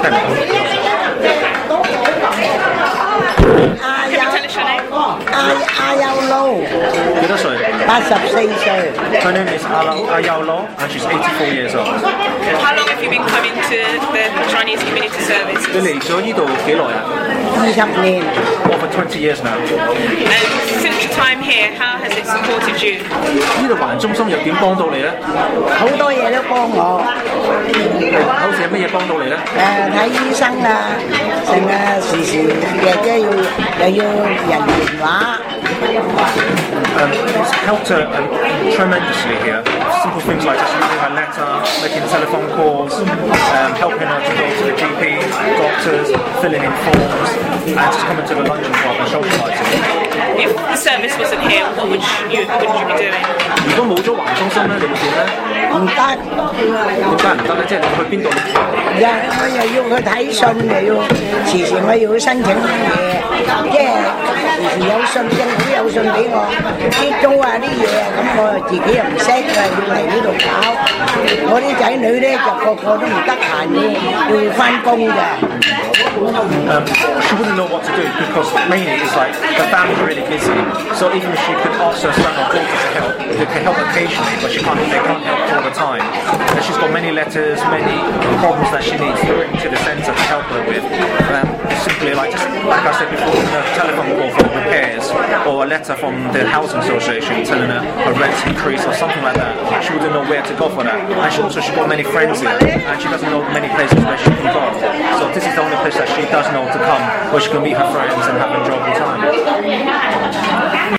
幾多歲 84歲。 Her name is Ayao Lo, and she's 84 years old. How long have you been coming to the Chinese community service? 你嚟咗呢度幾耐啊 20年。 ？Over 20 years now. And since your time here, how has it supported you? 呢度華人中心又點幫到你咧？ 好多嘢都幫我。 好似有乜嘢幫到你咧？ 睇醫生啊，成啊時時日又要人電話。 It's helped her tremendously here. Simple things like just using her letter, making telephone calls, helping her to go to the GP, doctors, filling in forms, and just coming to the luncheon club and socialising. If the service wasn't here, what would you be doing? 如果冇咗華人中心咧，你會點咧？ 唔得。 點解唔得咧？即係你去邊度？ 我又要去睇信，又要時時我要去申請嘢，即係時時有信，政府有信俾我，啲租啊啲嘢啊，咁我自己又唔識啊，要嚟呢度搞。我啲仔女咧就個個都唔得閒要翻工嘅。 She wouldn't know what to do because mainly it's like the family's really busy. So even if she could ask her son or daughter to help, they can help occasionally, but they can't help all the time. And she's got many letters, many problems that she needs to bring to the centre to help her with. It's simply like I said before, a telephone call for repairs or a letter from the housing association telling her rent's increased or something like that. She wouldn't know where to go for that. And she's got many friends here, and she doesn't know many places where she can go. So this is the only place that she does know to come, where she can meet her friends and have a enjoyable time.